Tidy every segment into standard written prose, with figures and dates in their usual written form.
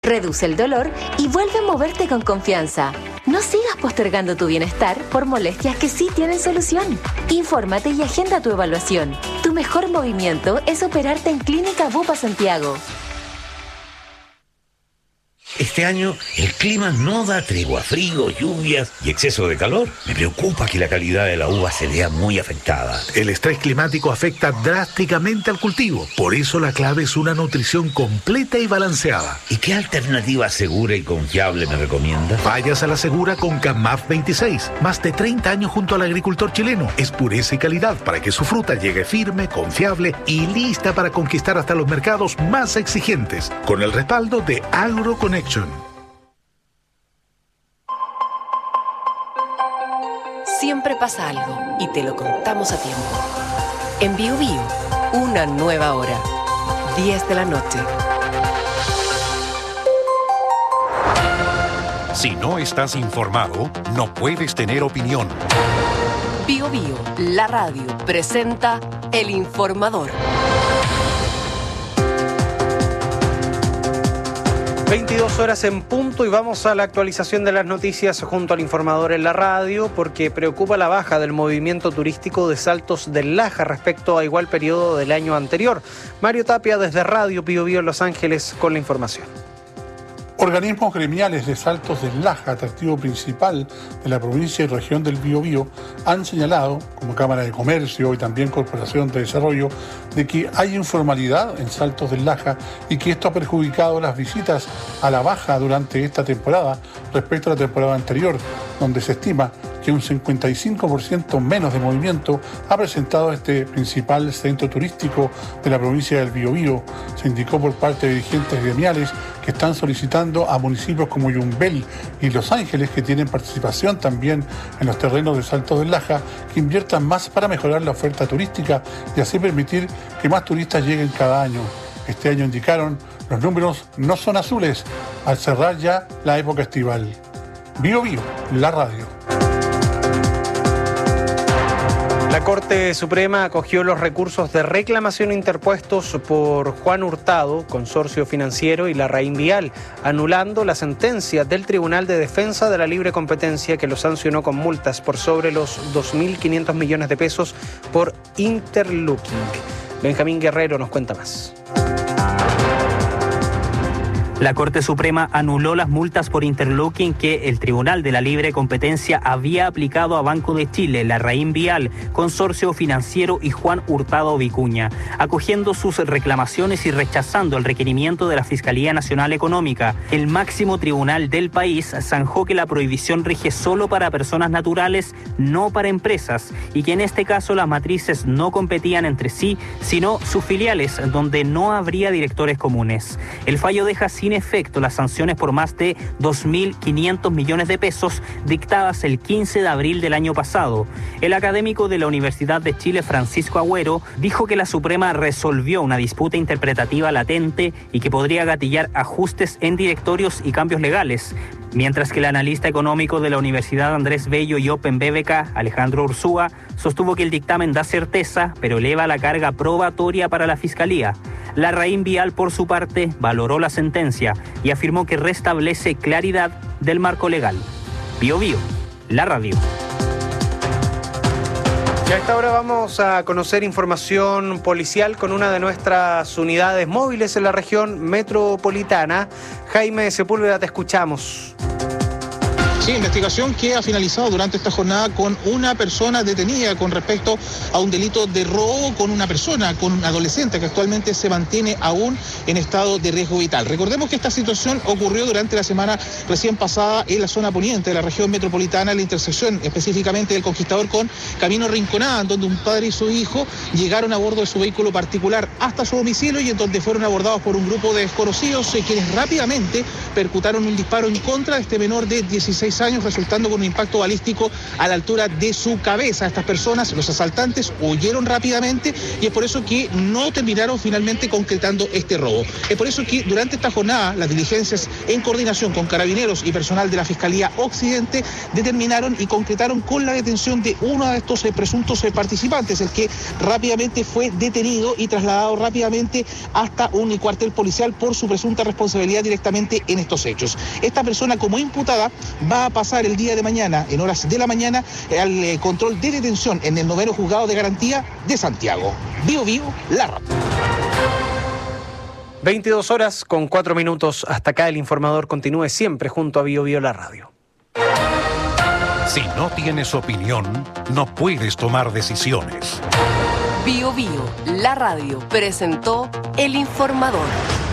Reduce el dolor y vuelve a moverte con confianza. No sigas postergando tu bienestar por molestias que sí tienen solución. Infórmate y agenda tu evaluación. Tu mejor movimiento es operarte en Clínica Bupa Santiago. Este año el clima no da tregua, frío, lluvias y exceso de calor. Me preocupa que la calidad de la uva se vea muy afectada. El estrés climático afecta drásticamente al cultivo. Por eso la clave es una nutrición completa y balanceada. ¿Y qué alternativa segura y confiable me recomienda? Vayas a la segura con CAMAF 26. Más de 30 años junto al agricultor chileno. Es pureza y calidad para que su fruta llegue firme, confiable y lista para conquistar hasta los mercados más exigentes. Con el respaldo de AgroConnection. Siempre pasa algo y te lo contamos a tiempo. En Bio Bio, una nueva hora. 10 de la noche. Si no estás informado, no puedes tener opinión. Bio Bio, la radio, presenta El Informador. 22 horas en punto y vamos a la actualización de las noticias junto al Informador en la radio, porque preocupa la baja del movimiento turístico de Saltos del Laja respecto a igual periodo del año anterior. Mario Tapia desde Radio Bio Bio en Los Ángeles con la información. Organismos gremiales de Saltos del Laja, atractivo principal de la provincia y región del Biobío, han señalado, como Cámara de Comercio y también Corporación de Desarrollo, de que hay informalidad en Saltos del Laja y que esto ha perjudicado las visitas a la baja durante esta temporada respecto a la temporada anterior, donde se estima que un 55% menos de movimiento ha presentado este principal centro turístico de la provincia del Biobío. Se indicó por parte de dirigentes gremiales que están solicitando a municipios como Yumbel y Los Ángeles, que tienen participación también en los terrenos de Saltos del Laja, que inviertan más para mejorar la oferta turística y así permitir que más turistas lleguen cada año. Este año, indicaron, los números no son azules al cerrar ya la época estival. Bio Bio, la radio. La Corte Suprema acogió los recursos de reclamación interpuestos por Juan Hurtado, Consorcio Financiero y Larraín Vial, anulando la sentencia del Tribunal de Defensa de la Libre Competencia que lo sancionó con multas por sobre los 2.500 millones de pesos por interlooking. Benjamín Guerrero nos cuenta más. La Corte Suprema anuló las multas por interlooking que el Tribunal de la Libre Competencia había aplicado a Banco de Chile, Larraín Vial, Consorcio Financiero y Juan Hurtado Vicuña, acogiendo sus reclamaciones y rechazando el requerimiento de la Fiscalía Nacional Económica. El máximo tribunal del país zanjó que la prohibición rige solo para personas naturales, no para empresas, y que en este caso las matrices no competían entre sí, sino sus filiales, donde no habría directores comunes. El fallo deja sin efecto las sanciones por más de 2.500 millones de pesos dictadas el 15 de abril del año pasado. El académico de la Universidad de Chile, Francisco Agüero, dijo que la Suprema resolvió una disputa interpretativa latente y que podría gatillar ajustes en directorios y cambios legales, mientras que el analista económico de la Universidad Andrés Bello y Open BBK, Alejandro Ursúa, sostuvo que el dictamen da certeza, pero eleva la carga probatoria para la Fiscalía. Larraín Vial, por su parte, valoró la sentencia y afirmó que restablece claridad del marco legal. Bio Bio, la radio. Y a esta hora vamos a conocer información policial con una de nuestras unidades móviles en la región metropolitana. Jaime Sepúlveda, te escuchamos. Sí, investigación que ha finalizado durante esta jornada con una persona detenida con respecto a un delito de robo con una persona, con un adolescente que actualmente se mantiene aún en estado de riesgo vital. Recordemos que esta situación ocurrió durante la semana recién pasada en la zona poniente de la región metropolitana, en la intersección específicamente del Conquistador con Camino Rinconada, donde un padre y su hijo llegaron a bordo de su vehículo particular hasta su domicilio y en donde fueron abordados por un grupo de desconocidos quienes rápidamente percutaron un disparo en contra de este menor de 16 16 años, resultando con un impacto balístico a la altura de su cabeza. Estas personas, los asaltantes, huyeron rápidamente y es por eso que no terminaron finalmente concretando este robo. Es por eso que durante esta jornada las diligencias en coordinación con carabineros y personal de la Fiscalía Occidente determinaron y concretaron con la detención de uno de estos presuntos participantes, el que rápidamente fue detenido y trasladado rápidamente hasta un cuartel policial por su presunta responsabilidad directamente en estos hechos. Esta persona, como imputada, va a pasar el día de mañana, en horas de la mañana, al control de detención en el 9º Juzgado de Garantía de Santiago. Bio Bio, la radio. 22 horas con 4 minutos. Hasta acá el informador. Continúe siempre junto a Bio Bio, la radio. Si no tienes opinión, no puedes tomar decisiones. Bio Bio, la radio, presentó El Informador.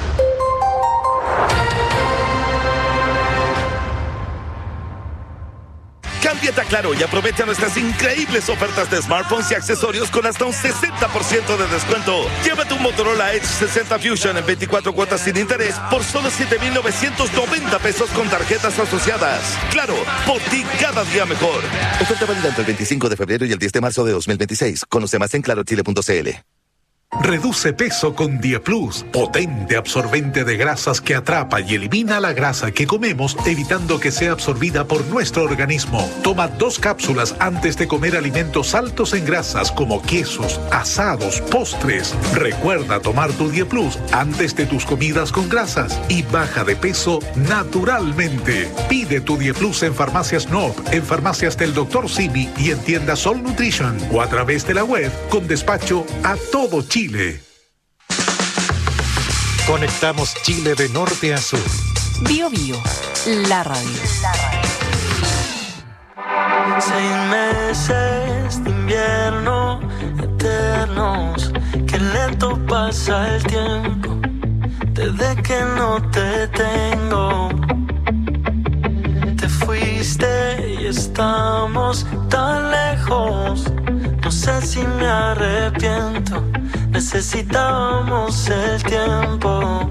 Cámbiate a Claro y aprovecha nuestras increíbles ofertas de smartphones y accesorios con hasta un 60% de descuento. Llévate un Motorola Edge 60 Fusion en 24 cuotas sin interés por solo 7,990 pesos con tarjetas asociadas. Claro, por ti cada día mejor. Oferta válida entre el 25 de febrero y el 10 de marzo de 2026. Conoce más en clarochile.cl. Reduce peso con Dieplus, potente absorbente de grasas que atrapa y elimina la grasa que comemos, evitando que sea absorbida por nuestro organismo. Toma 2 cápsulas antes de comer alimentos altos en grasas como quesos, asados, postres. Recuerda tomar tu Dieplus antes de tus comidas con grasas y baja de peso naturalmente. Pide tu Dieplus en Farmacias Noop, en Farmacias del Dr. Simi y en tiendas Sol Nutrition o a través de la web con despacho a todo Chile. Conectamos Chile de norte a sur. Bio Bio, la radio. 6 meses de invierno eternos, qué lento pasa el tiempo desde que no te tengo. Te fuiste y estamos tan lejos. No sé si me arrepiento, necesitábamos el tiempo.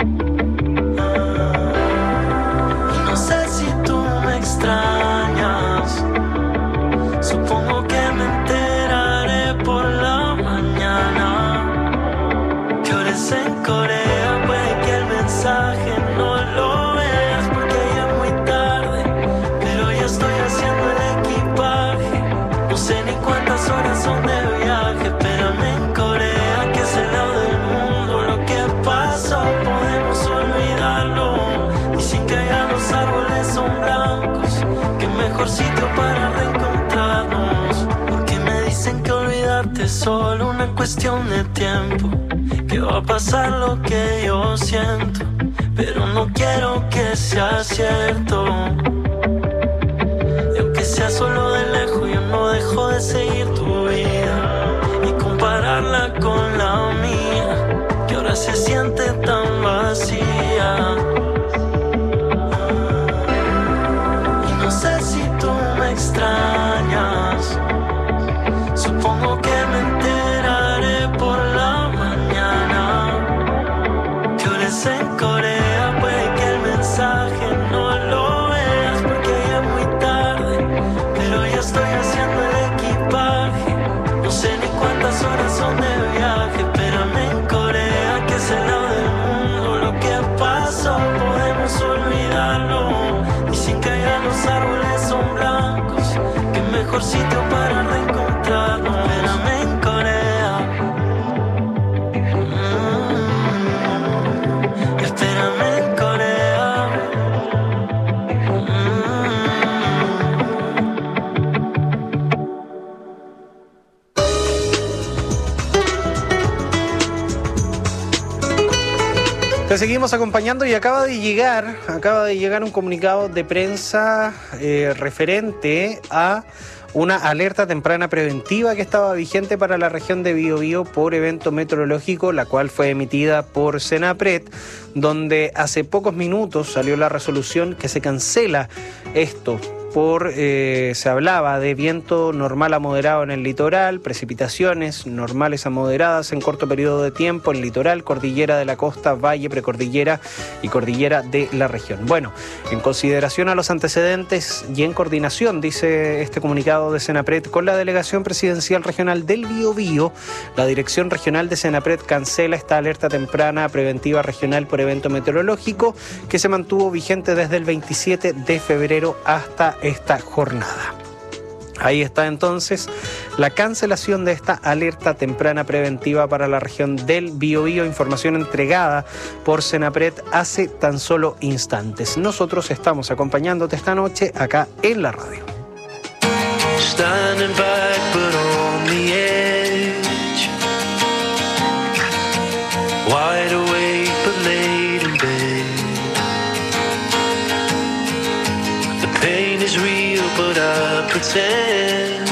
Y no sé si tú me extrañas, supongo que me enteraré por la mañana. Que ahora es en Corea, puede que el mensaje no lo veas porque ya es muy tarde, pero ya estoy haciendo el equipaje. No sé ni cuántas horas son de viaje, espérame en Corea, que es el lado del mundo. Lo que pasó podemos olvidarlo, y sin que ya los árboles son blancos, qué mejor sitio para reencontrarnos. Porque me dicen que olvidarte es solo una cuestión de tiempo, que va a pasar lo que yo siento, pero no quiero que sea cierto. Y aunque sea solo de lejos, yo no dejo de seguir tu vida y compararla con la mía, que ahora se siente tan vacía. Y no sé si tú me extrañas, supongo que me enteraré por la mañana. Que ahora es en Corea, puede que el mensaje no lo veas porque ya es muy tarde, pero ya estoy haciendo el equipaje. No sé ni cuántas horas son de viaje, espérame en Corea, que es el lado del mundo. Lo que pasó podemos olvidarlo, y sin que ya los árboles son blancos, qué mejor sitio para reencontrarnos. Espérame en Corea, espérame en Corea. Te seguimos acompañando y acaba de llegar un comunicado de prensa referente a una alerta temprana preventiva que estaba vigente para la región de Biobío por evento meteorológico, la cual fue emitida por Senapred, donde hace pocos minutos salió la resolución que se cancela esto se hablaba de viento normal a moderado en el litoral, precipitaciones normales a moderadas en corto periodo de tiempo en el litoral, cordillera de la costa, valle, precordillera y cordillera de la región. Bueno, en consideración a los antecedentes y en coordinación, dice este comunicado de Senapred, con la Delegación Presidencial Regional del Biobío, la Dirección Regional de Senapred cancela esta alerta temprana preventiva regional por evento meteorológico que se mantuvo vigente desde el 27 de febrero hasta esta jornada. Ahí está entonces la cancelación de esta alerta temprana preventiva para la región del Biobío, información entregada por Senapred hace tan solo instantes. Nosotros estamos acompañándote esta noche acá en la radio. Standing back but on the edge, wide awake but late in bed. The pain is real but I pretend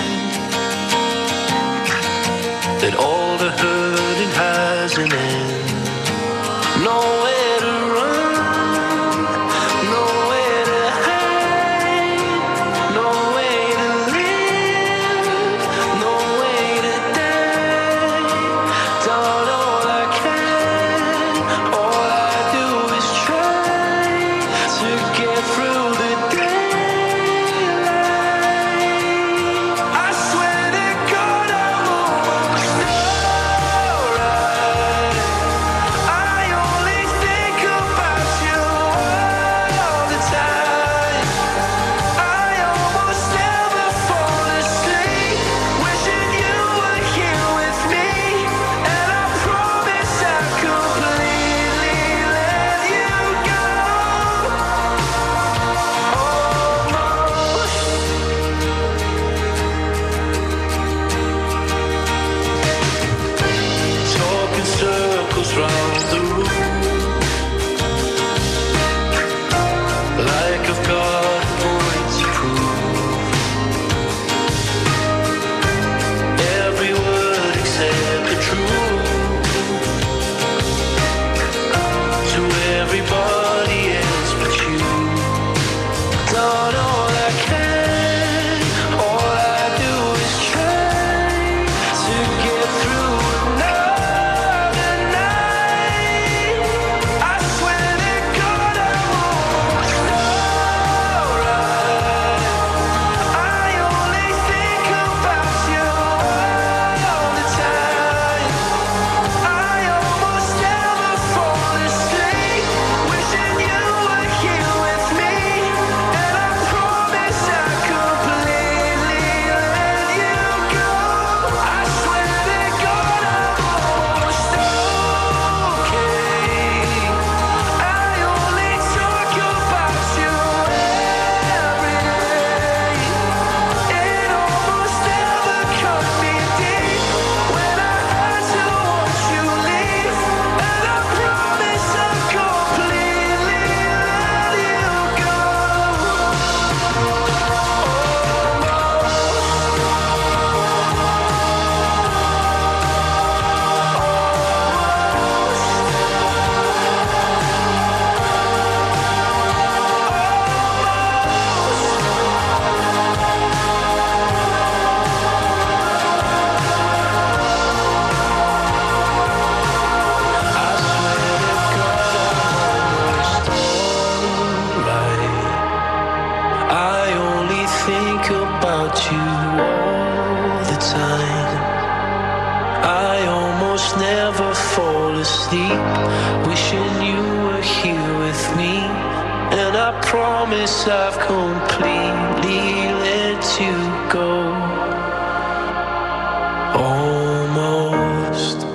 that all the hurting has an end. Nowhere to run, nowhere to hide, no way to live, no way to die. Done all I can, all I do is try to get through the day. I've completely let you go. Almost.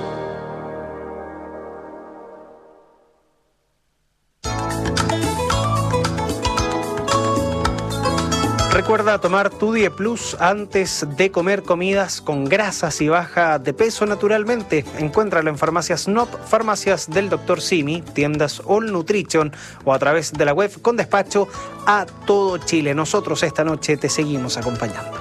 Recuerda tomar tu Die Plus antes de comer comidas con grasas y baja de peso naturalmente. Encuéntralo en farmacias NOP, farmacias del Dr. Simi, tiendas All Nutrition o a través de la web con despacho a todo Chile. Nosotros esta noche te seguimos acompañando.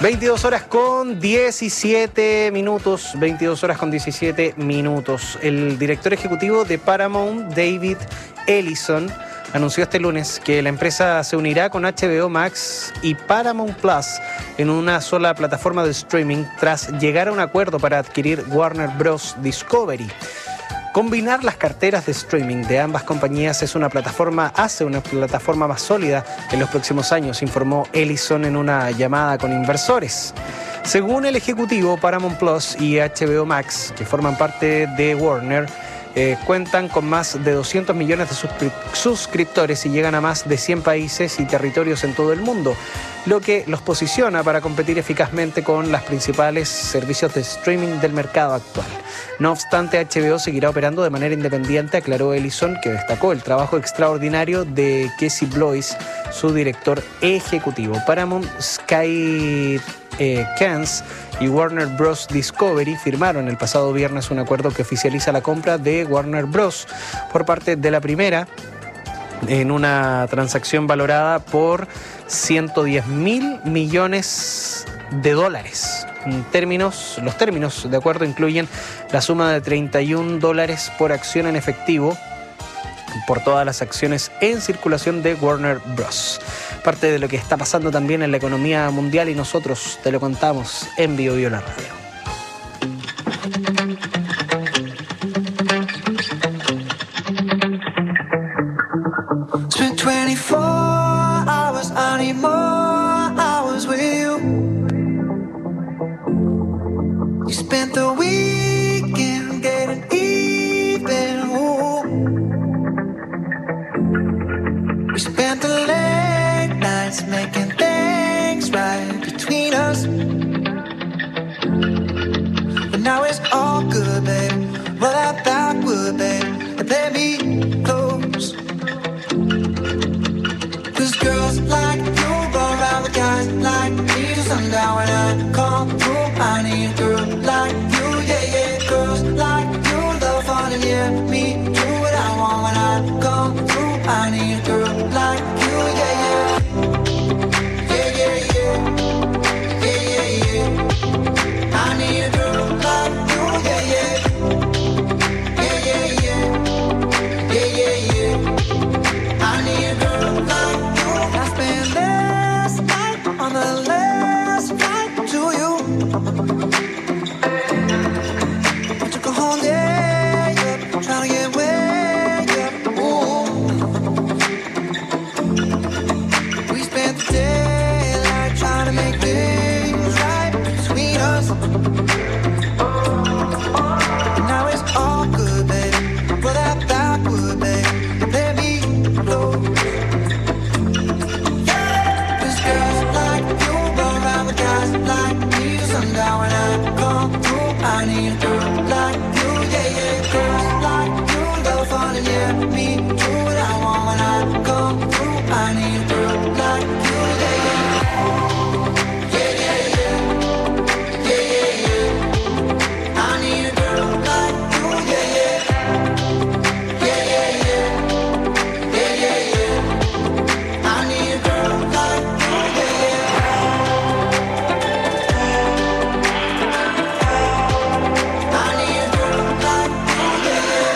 22 horas con 17 minutos. 22 horas con 17 minutos. El director ejecutivo de Paramount, David Ellison, anunció este lunes que la empresa se unirá con HBO Max y Paramount Plus en una sola plataforma de streaming tras llegar a un acuerdo para adquirir Warner Bros. Discovery. Combinar las carteras de streaming de ambas compañías hace una plataforma más sólida en los próximos años, informó Ellison en una llamada con inversores. Según el ejecutivo, Paramount Plus y HBO Max, que forman parte de Warner, cuentan con más de 200 millones de suscriptores y llegan a más de 100 países y territorios en todo el mundo, lo que los posiciona para competir eficazmente con los principales servicios de streaming del mercado actual. No obstante, HBO seguirá operando de manera independiente, aclaró Ellison, que destacó el trabajo extraordinario de Casey Bloys, su director ejecutivo. Paramount, Sky Cans y Warner Bros. Discovery firmaron el pasado viernes un acuerdo que oficializa la compra de Warner Bros. Por parte de la primera, en una transacción valorada por $110.000 millones. Los términos de acuerdo incluyen la suma de $31 por acción en efectivo por todas las acciones en circulación de Warner Bros. Parte de lo que está pasando también en la economía mundial y nosotros te lo contamos en Bio la Radio. Spent 24 hours, I need more hours with you. You spent the weekend getting even. Ooh. We spent the late nights making things right between us. But now it's all good, babe. Roll out that wood, babe, and play me close. 'Cause girls like you go around with guys like me till sundown. When I come through, I need a girl like you, yeah, yeah. Girls like you love fun and yeah, me do what I want. When I come through, I need a girl like you, yeah, yeah. Yeah, yeah, yeah. Yeah, yeah, yeah. I need a girl like you, yeah, yeah. Yeah, yeah, yeah. Yeah, yeah, yeah. I need a girl like you. I spent last night on the last flight to you. I took a whole day up, trying to get way up. Ooh. We spent the daylight trying to make things right between us. And now it's all good, baby. Roll that backward, baby. Let me blow. 'Cause girls like you go around with guys like me till sundown. When I come through, I need a girl like you, yeah, yeah. Girls like you love fun and yeah, me do what I want. When I come through, I need a girl like you, yeah, yeah. Yeah, yeah, yeah. Yeah, yeah, yeah. I need a girl like you, yeah, yeah. Yeah, yeah, yeah. Yeah, yeah, yeah. I need a girl like you, yeah, yeah. I need a girl like you, yeah, yeah.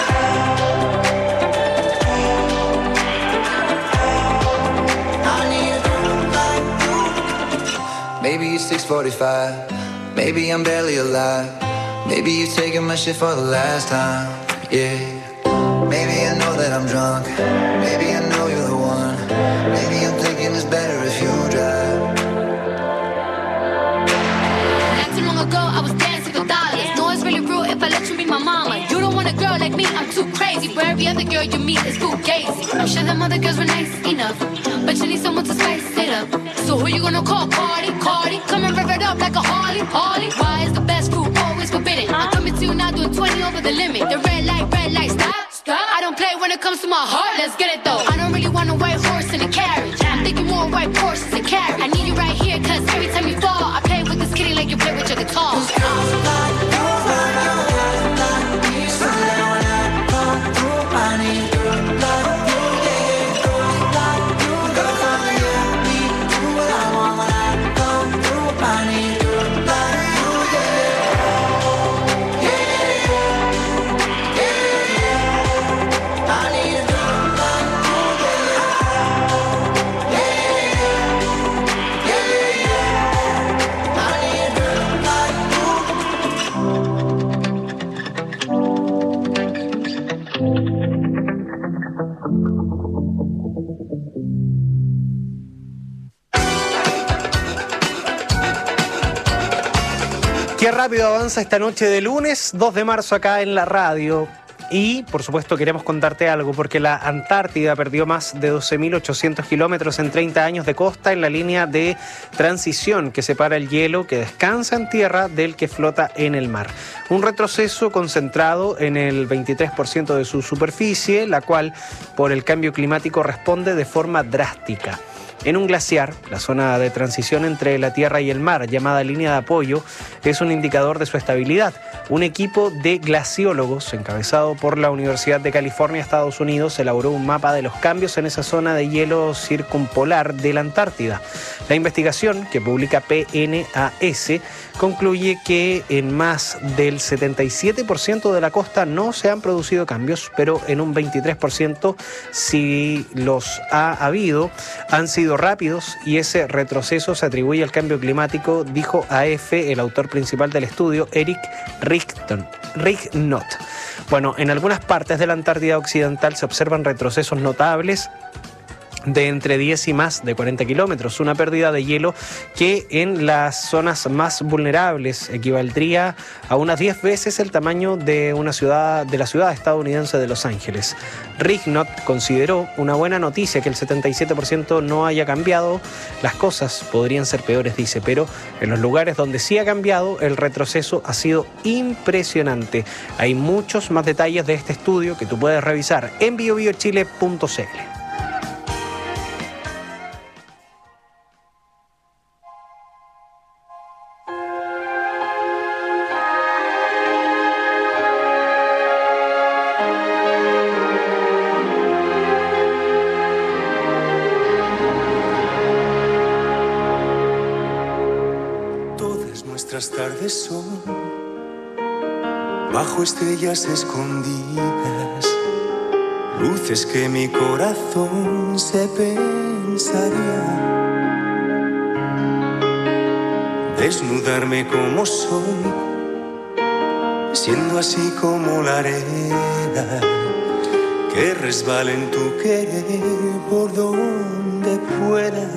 I need a girl like you. Maybe it's 6:45. Maybe I'm barely alive. Maybe you're taking my shit for the last time. Yeah. Maybe I know that I'm drunk. Maybe I know you're the one. Maybe I'm thinking it's better if you drive. Not too long ago, I was dancing for dollars. No, it's really rude if I let you be my mama. You don't want a girl like me, I'm too crazy. Where every other girl you meet is fugazi. I'm sure them other girls were nice enough, but you need someone to spice it up. So who you gonna call? Cardi, Cardi. Come and rev it up like a Harley, Harley. Why is the best food always forbidden? I'm coming to you now doing 20 over the limit. The red light, stop, stop. I don't play when it comes to my heart, let's get it though. I don't really want a white horse in a carriage. I'm thinking more white horses and carriage. I need you right here, cause every time you fall, I play with this kitty like you play with your guitar. I need a girl like you, yeah, yeah. Girls like you, love fun, yeah, me do what I want. When I come through, I need Qué rápido avanza esta noche de lunes, 2 de marzo acá en la radio. Y, por supuesto, queremos contarte algo, porque la Antártida perdió más de 12.800 kilómetros en 30 años de costa en la línea de transición que separa el hielo que descansa en tierra del que flota en el mar. Un retroceso concentrado en el 23% de su superficie, la cual, por el cambio climático, responde de forma drástica. En un glaciar, la zona de transición entre la tierra y el mar, llamada línea de apoyo, es un indicador de su estabilidad. Un equipo de glaciólogos, encabezado por la Universidad de California, Estados Unidos, elaboró un mapa de los cambios en esa zona de hielo circumpolar de la Antártida. La investigación, que publica PNAS, concluye que en más del 77% de la costa no se han producido cambios, pero en un 23% si los ha habido, han sido rápidos, y ese retroceso se atribuye al cambio climático, dijo AF el autor principal del estudio, Eric Rignot. Bueno, en algunas partes de la Antártida Occidental se observan retrocesos notables de entre 10 y más de 40 kilómetros, una pérdida de hielo que en las zonas más vulnerables equivaldría a unas 10 veces el tamaño de la ciudad estadounidense de Los Ángeles. Rignot consideró una buena noticia que el 77% no haya cambiado. Las cosas podrían ser peores, dice, pero en los lugares donde sí ha cambiado, el retroceso ha sido impresionante. Hay muchos más detalles de este estudio que tú puedes revisar en biobiochile.cl. Nuestras tardes son bajo estrellas escondidas, luces que mi corazón se pensaría. Desnudarme como soy, siendo así como la arena que resbala en tu querer por donde pueda.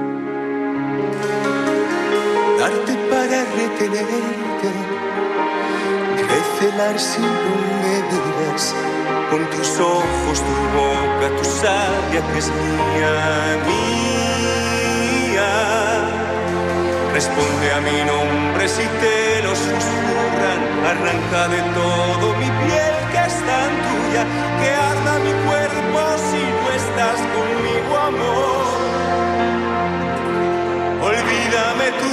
Darte para retenerte, recelar sin medidas, con tus ojos, tu boca, tu savia que es mía, mía. Responde a mi nombre si te lo susurran, arranca de todo mi piel que es tan tuya, que arda mi cuerpo si no estás conmigo, amor. Olvídame tú.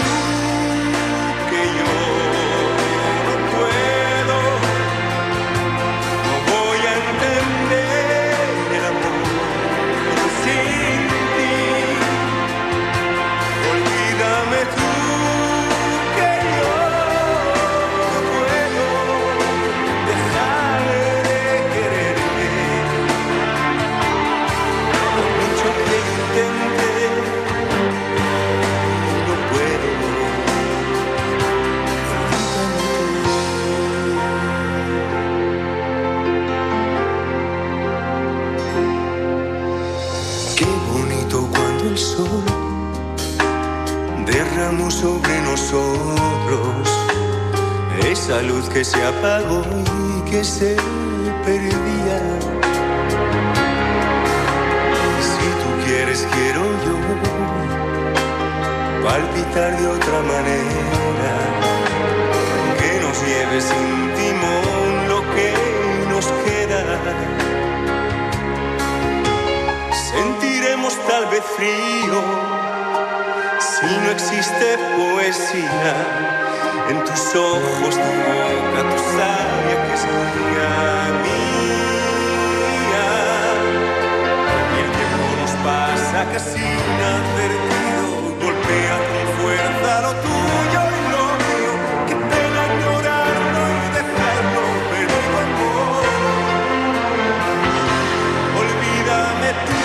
Sobre nosotros esa luz que se apagó y que se perdía. Si tú quieres, quiero yo palpitar de otra manera, que nos lleve sin timón lo que nos queda. Sentiremos tal vez frío si no existe poesía en tus ojos, tu boca, tu savia que es mía, mía. Y el tiempo nos pasa casi inadvertido, golpea con fuerza lo tuyo y lo mío. Qué pena ignorarlo y dejarlo perdido, amor. Olvídame tú.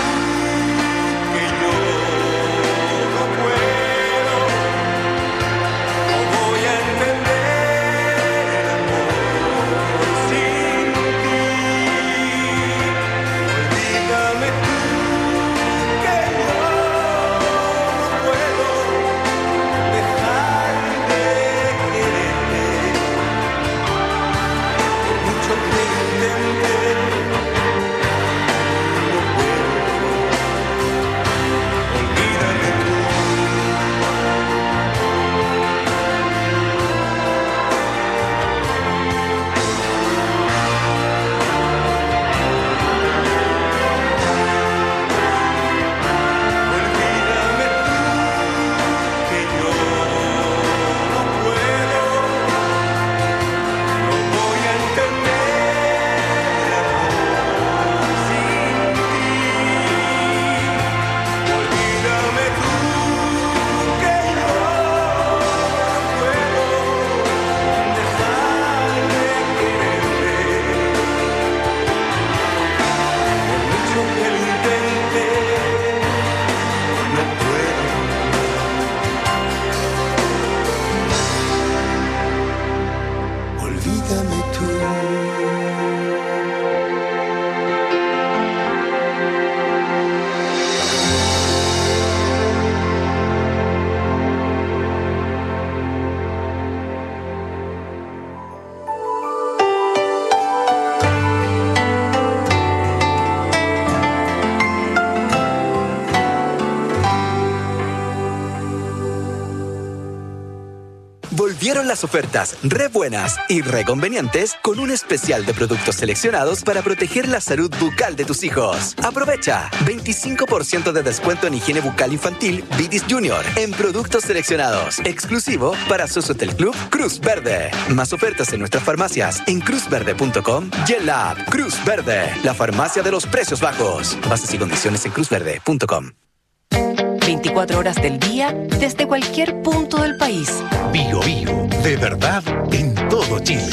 Volvieron las ofertas re buenas y re convenientes con un especial de productos seleccionados para proteger la salud bucal de tus hijos. Aprovecha 25% de descuento en higiene bucal infantil Vitis Junior en productos seleccionados, exclusivo para Sosotel Club Cruz Verde. Más ofertas en nuestras farmacias en cruzverde.com y en la app Cruz Verde, la farmacia de los precios bajos. Bases y condiciones en cruzverde.com. 24 horas del día desde cualquier punto del país. Bio Bio, de verdad en todo Chile.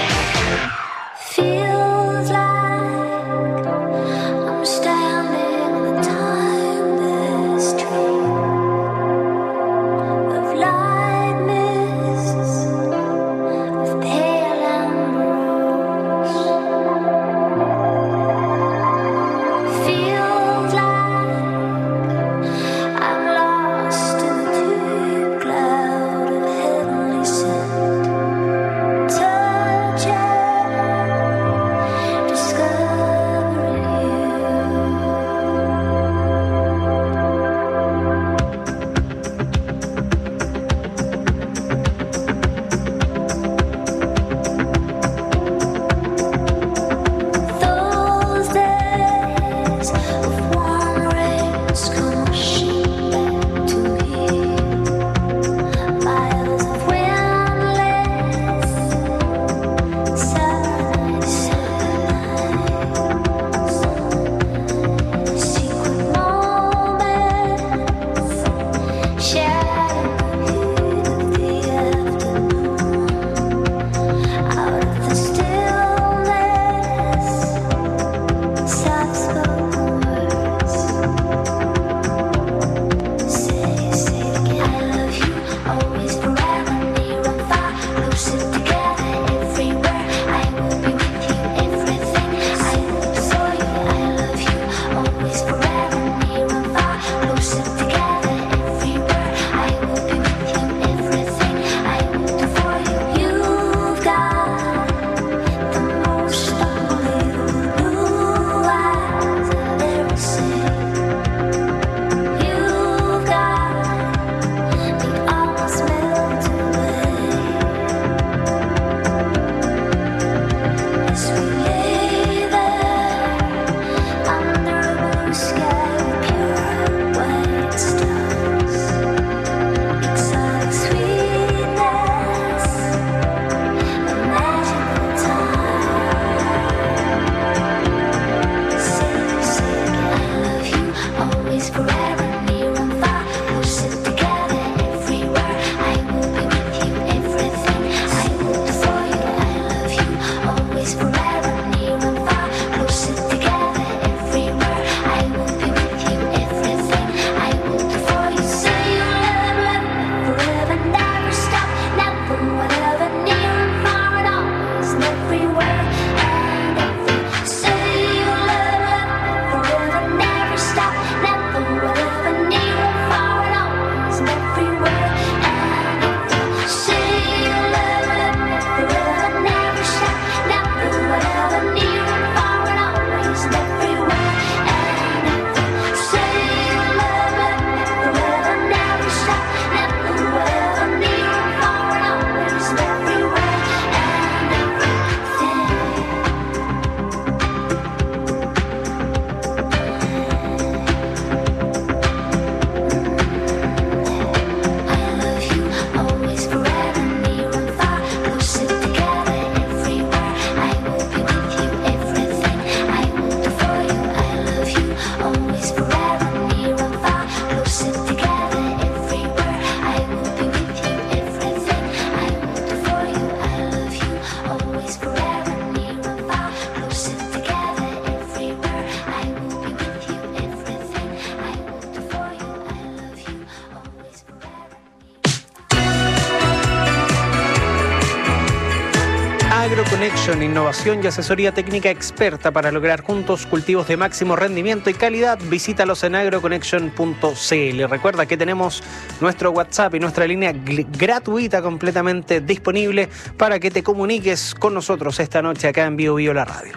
AgroConnection, innovación y asesoría técnica experta para lograr juntos cultivos de máximo rendimiento y calidad. Visítalos en agroconnection.cl. Recuerda que tenemos nuestro WhatsApp y nuestra línea gratuita completamente disponible para que te comuniques con nosotros esta noche acá en Bio Bio la Radio.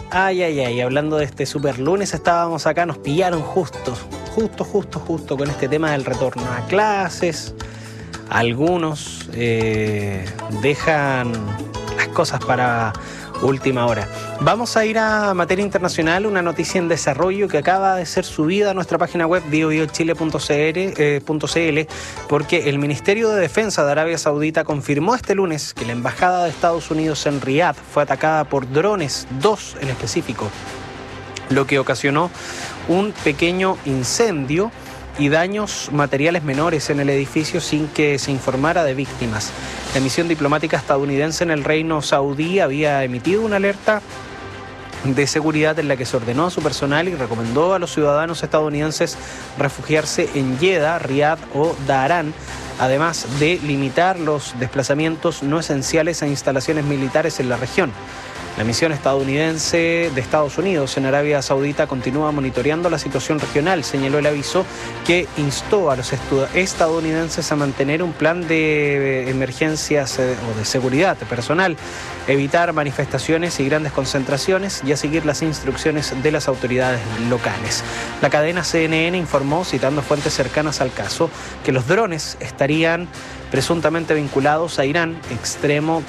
Ay, hablando de este super lunes, estábamos acá, nos pillaron justo con este tema del retorno a clases. Algunos dejan las cosas para última hora. Vamos a ir a materia internacional, una noticia en desarrollo que acaba de ser subida a nuestra página web biobiochile.cl porque el Ministerio de Defensa de Arabia Saudita confirmó este lunes que la embajada de Estados Unidos en Riad fue atacada por drones, 2 en específico, lo que ocasionó un pequeño incendio y daños materiales menores en el edificio sin que se informara de víctimas. La misión diplomática estadounidense en el Reino Saudí había emitido una alerta de seguridad en la que se ordenó a su personal y recomendó a los ciudadanos estadounidenses refugiarse en Jeddah, Riad o Dhahran, además de limitar los desplazamientos no esenciales a instalaciones militares en la región. La misión estadounidense de Estados Unidos en Arabia Saudita continúa monitoreando la situación regional, señaló el aviso, que instó a los estadounidenses a mantener un plan de emergencias o de seguridad personal, evitar manifestaciones y grandes concentraciones y a seguir las instrucciones de las autoridades locales. La cadena CNN informó, citando fuentes cercanas al caso, que los drones estarían presuntamente vinculados a Irán, extremo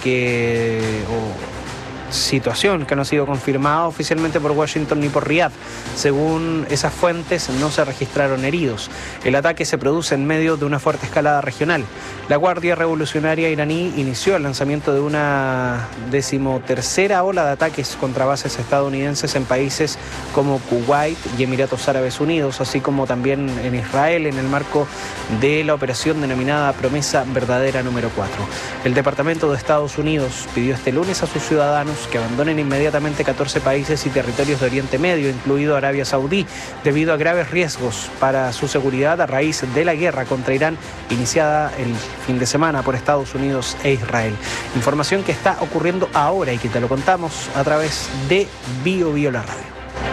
situación que no ha sido confirmada oficialmente por Washington ni por Riad. Según esas fuentes, no se registraron heridos. El ataque se produce en medio de una fuerte escalada regional. La Guardia Revolucionaria iraní inició el lanzamiento de una 13ª ola de ataques contra bases estadounidenses en países como Kuwait y Emiratos Árabes Unidos, así como también en Israel, en el marco de la operación denominada Promesa Verdadera número 4. El Departamento de Estados Unidos pidió este lunes a sus ciudadanos que abandonen inmediatamente 14 países y territorios de Oriente Medio, incluido Arabia Saudí, debido a graves riesgos para su seguridad a raíz de la guerra contra Irán iniciada el fin de semana por Estados Unidos e Israel. Información que está ocurriendo ahora y que te lo contamos a través de Bio la Radio.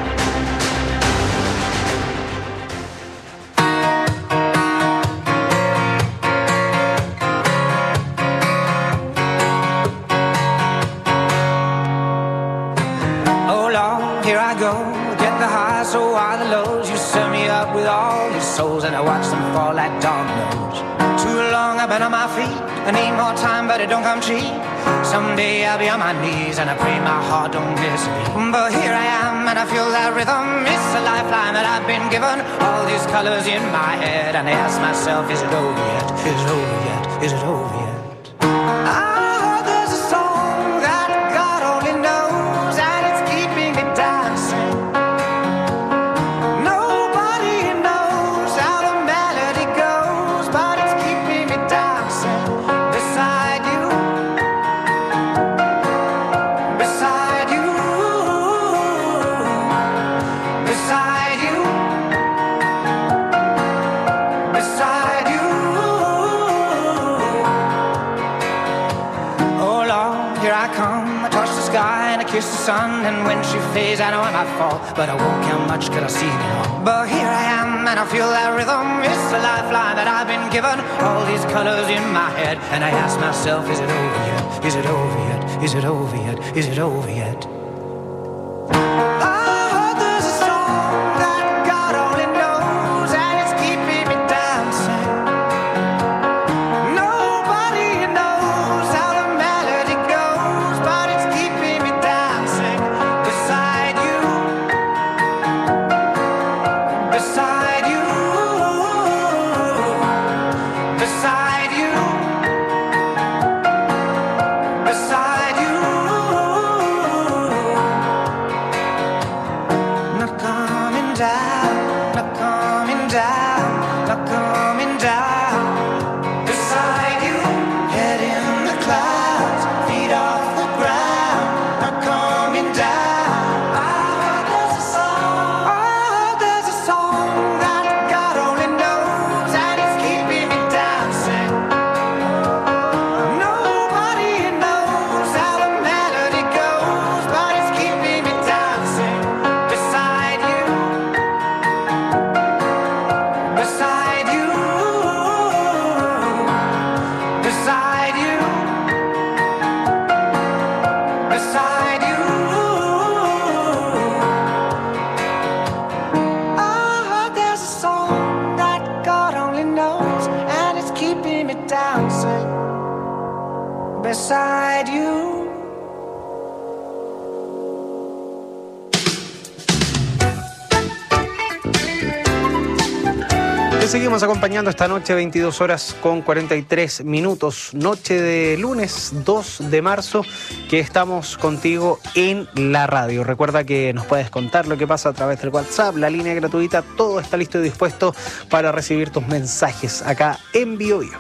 And I watch them fall like dominoes. Too long I've been on my feet. I need more time, but it don't come cheap. Someday I'll be on my knees, and I pray my heart don't miss me. But here I am, and I feel that rhythm. It's a lifeline that I've been given. All these colors in my head, and I ask myself, is it over yet? Is it over yet? Is it over yet? Kiss the sun, and when she fades, I know I might fall, but I won't care much 'cause I see it all. But here I am, and I feel that rhythm. It's a lifeline that I've been given. All these colors in my head, and I ask myself, is it over yet? Is it over yet? Is it over yet? Is it over yet? beside you. Te seguimos acompañando esta noche, 22 horas con 43 minutos, noche de lunes 2 de marzo, que estamos contigo en la radio. Recuerda que nos puedes contar lo que pasa a través del WhatsApp, la línea gratuita, todo está listo y dispuesto para recibir tus mensajes acá en BioBio.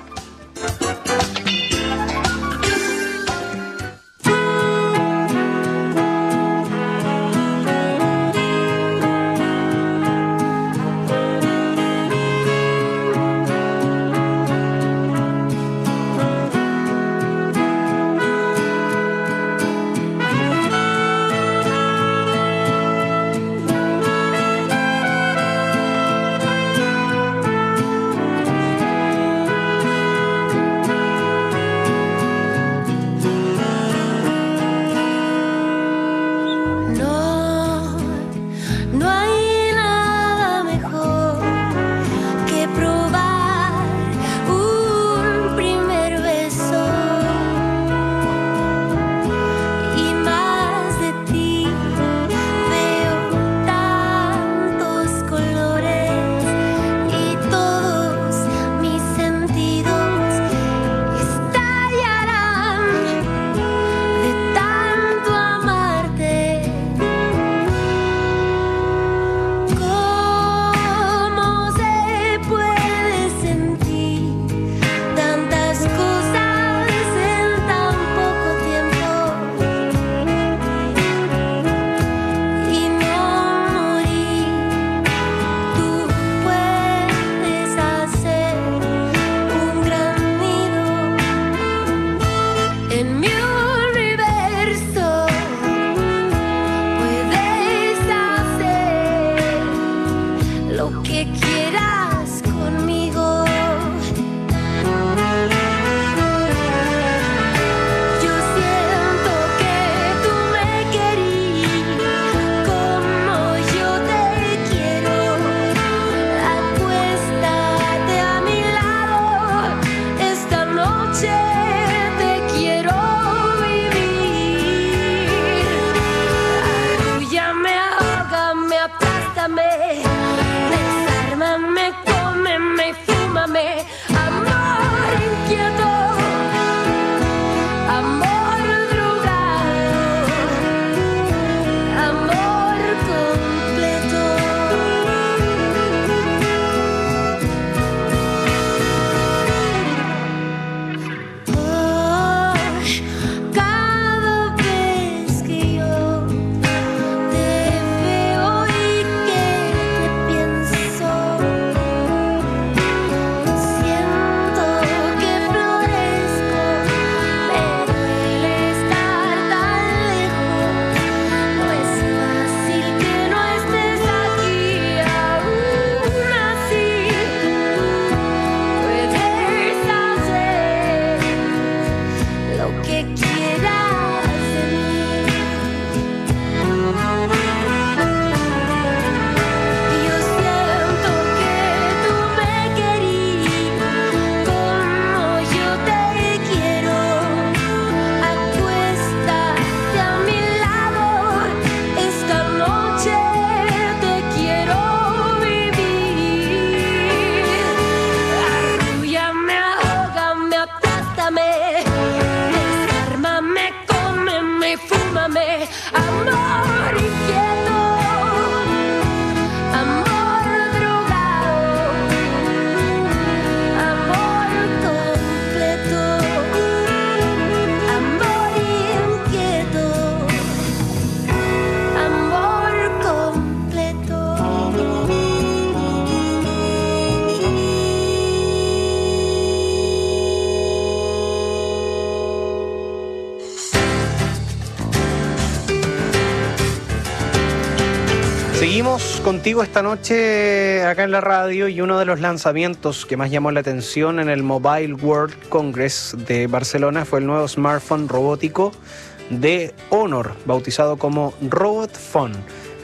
Seguimos contigo esta noche acá en la radio y uno de los lanzamientos que más llamó la atención en el Mobile World Congress de Barcelona fue el nuevo smartphone robótico de Honor, bautizado como Robot Phone.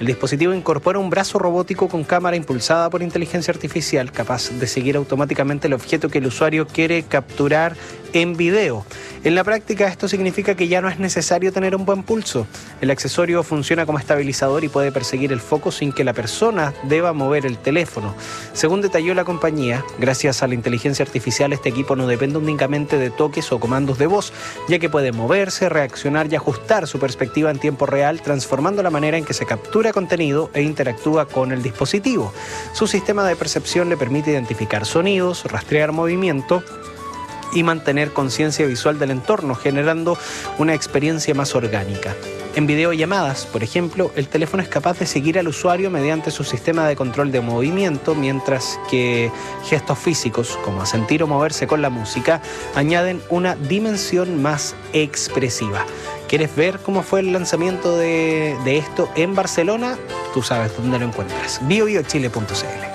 El dispositivo incorpora un brazo robótico con cámara impulsada por inteligencia artificial, capaz de seguir automáticamente el objeto que el usuario quiere capturar en video. En la práctica, esto significa que ya no es necesario tener un buen pulso. El accesorio funciona como estabilizador y puede perseguir el foco sin que la persona deba mover el teléfono. Según detalló la compañía, gracias a la inteligencia artificial, este equipo no depende únicamente de toques o comandos de voz, ya que puede moverse, reaccionar y ajustar su perspectiva en tiempo real, transformando la manera en que se captura contenido e interactúa con el dispositivo. Su sistema de percepción le permite identificar sonidos, rastrear movimiento y mantener conciencia visual del entorno, generando una experiencia más orgánica. En videollamadas, por ejemplo, el teléfono es capaz de seguir al usuario mediante su sistema de control de movimiento, mientras que gestos físicos, como asentir o moverse con la música, añaden una dimensión más expresiva. ¿Quieres ver cómo fue el lanzamiento de esto en Barcelona? Tú sabes dónde lo encuentras. biobiochile.cl.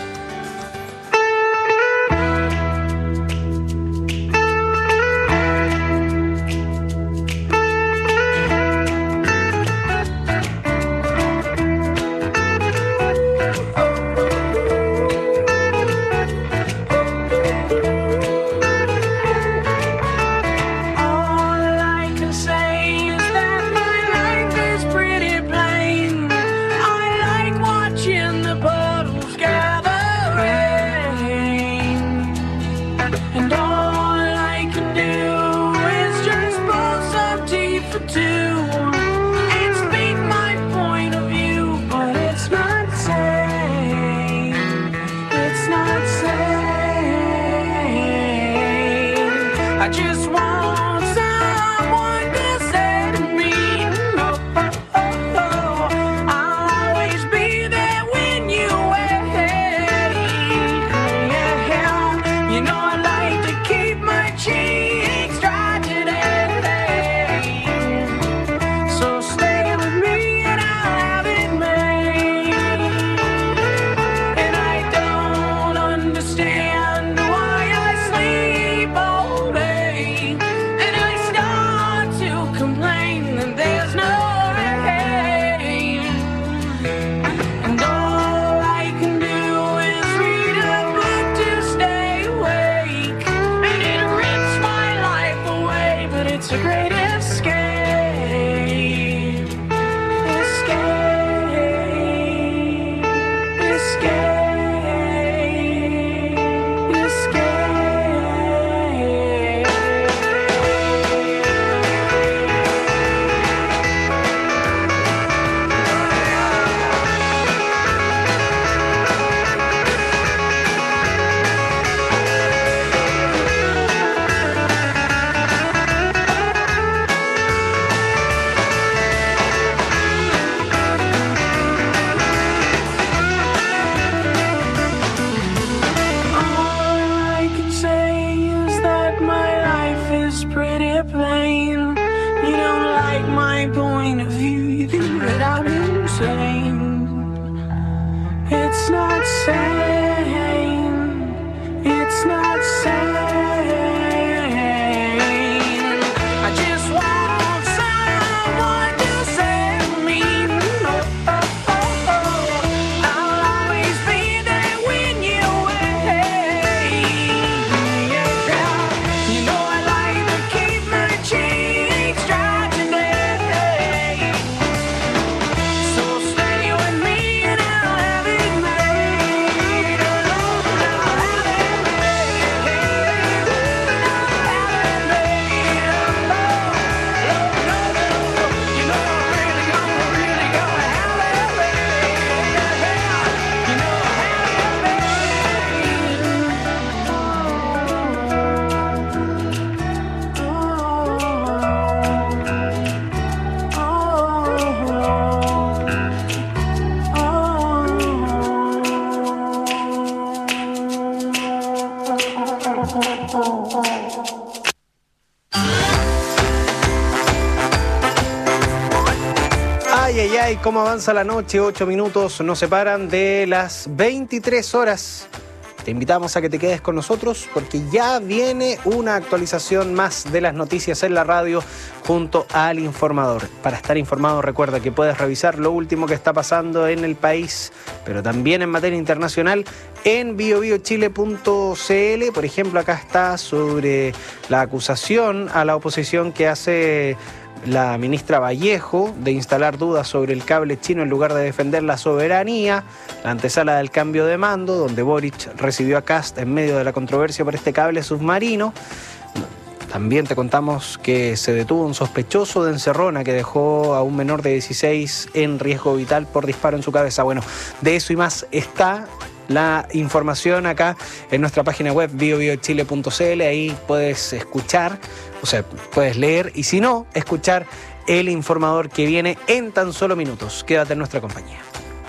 ¿Cómo avanza la noche? 8 minutos nos separan de las 23 horas. Te invitamos a que te quedes con nosotros porque ya viene una actualización más de las noticias en la radio junto al informador. Para estar informado, recuerda que puedes revisar lo último que está pasando en el país, pero también en materia internacional en biobiochile.cl. Por ejemplo, acá está sobre la acusación a la oposición que hace la ministra Vallejo de instalar dudas sobre el cable chino en lugar de defender la soberanía, la antesala del cambio de mando, donde Boric recibió a Kast en medio de la controversia por este cable submarino. También te contamos que se detuvo un sospechoso de encerrona que dejó a un menor de 16 en riesgo vital por disparo en su cabeza. Bueno, de eso y más está la información acá en nuestra página web biobiochile.cl. Ahí puedes escuchar, o sea, puedes leer y si no, escuchar el informador que viene en tan solo minutos. Quédate en nuestra compañía.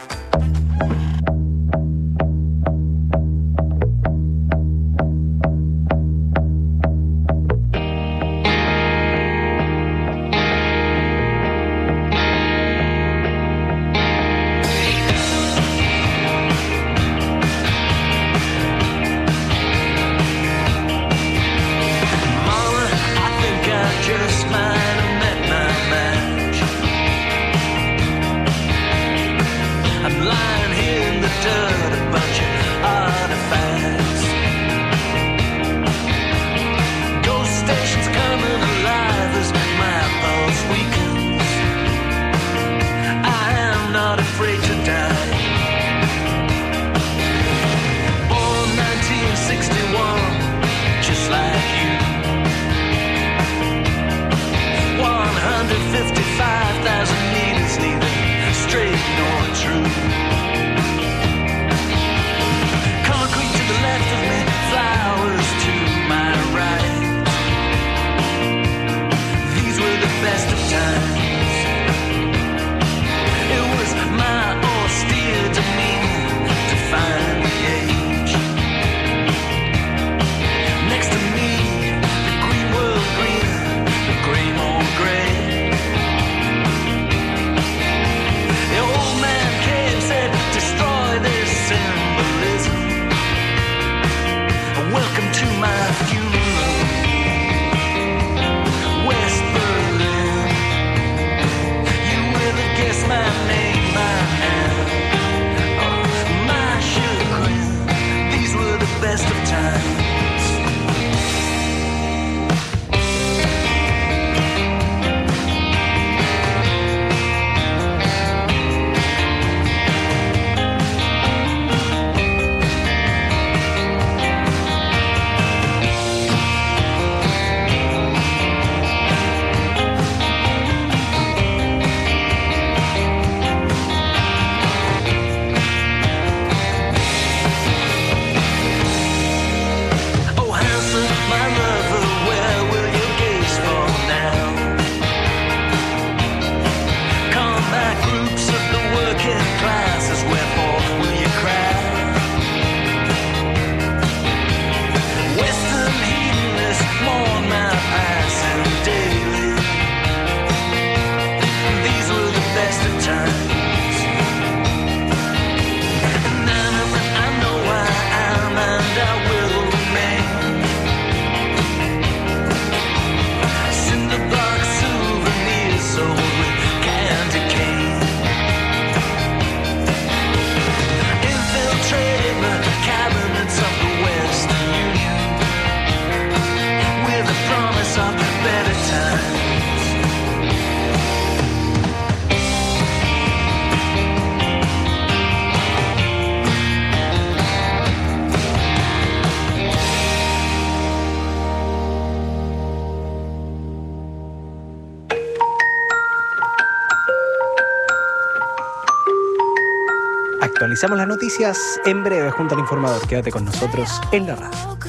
Actualizamos las noticias en breve junto al informador. Quédate con nosotros en la radio.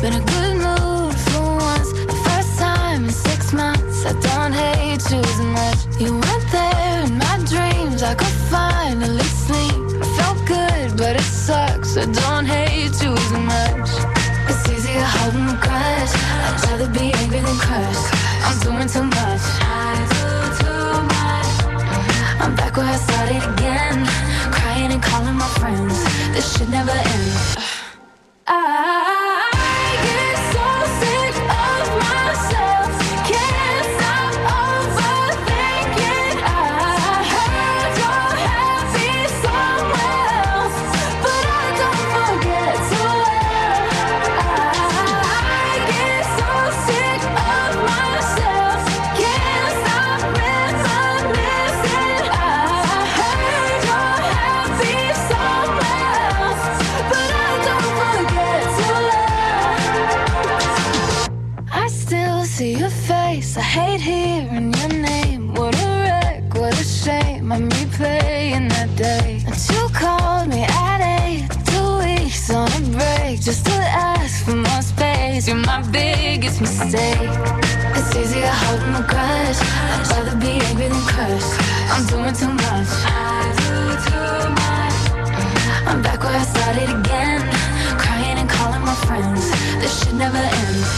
I'm back where I started again, crying and calling my friends. This should never end. See your face, I hate hearing your name. What a wreck, what a shame. I'm replaying that day that you called me at 8, 2 weeks on a break, just to ask for more space. You're my biggest mistake. It's easy to hold in the grudge. I'd rather be angry than crushed. I'm doing too much. I do too much. I'm back where I started again, crying and calling my friends. This shit never ends.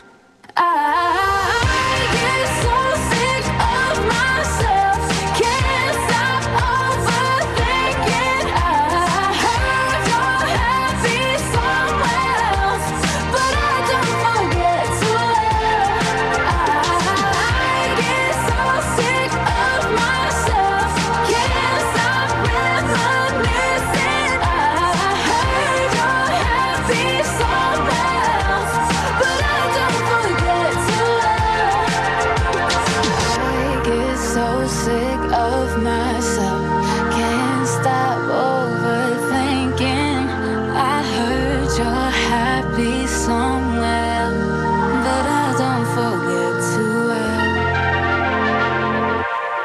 I get so sick of myself, can't stop overthinking. I heard you're happy somewhere else, but I don't forget to laugh. I get so sick of myself, can't stop reminiscing. I heard you're happy somewhere else, but I don't forget to laugh. I get so sick of myself, can't stop